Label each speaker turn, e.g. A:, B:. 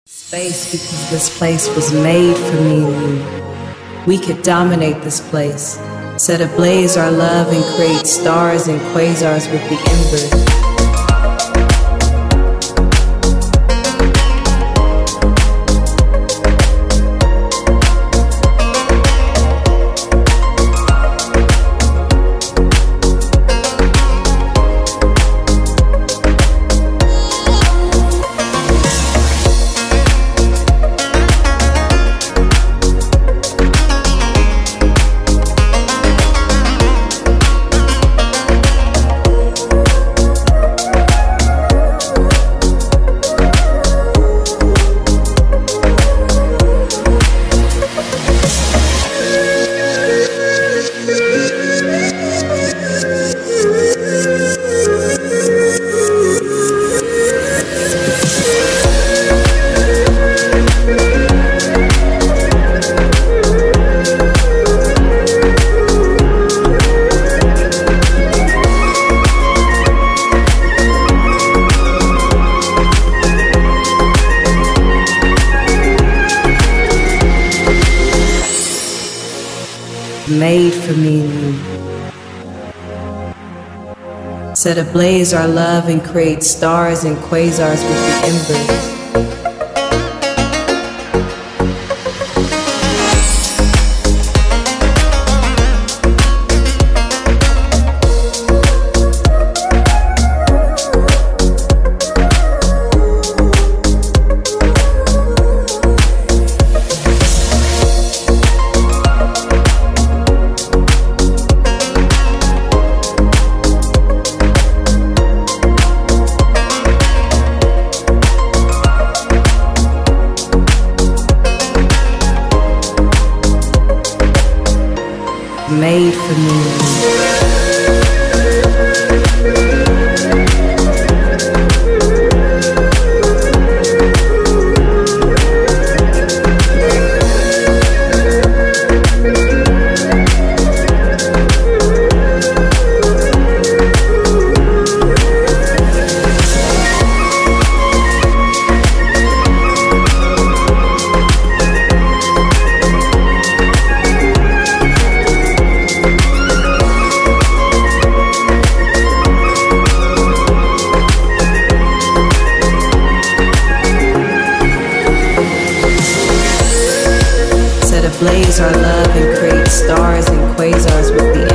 A: Space because this place was made for me and you. We could dominate this place, set ablaze our love and create stars and quasars with the embers. Made for me and you. Set ablaze our love and create stars and quasars with the embers. Made for me. Blaze our love and create stars and quasars with the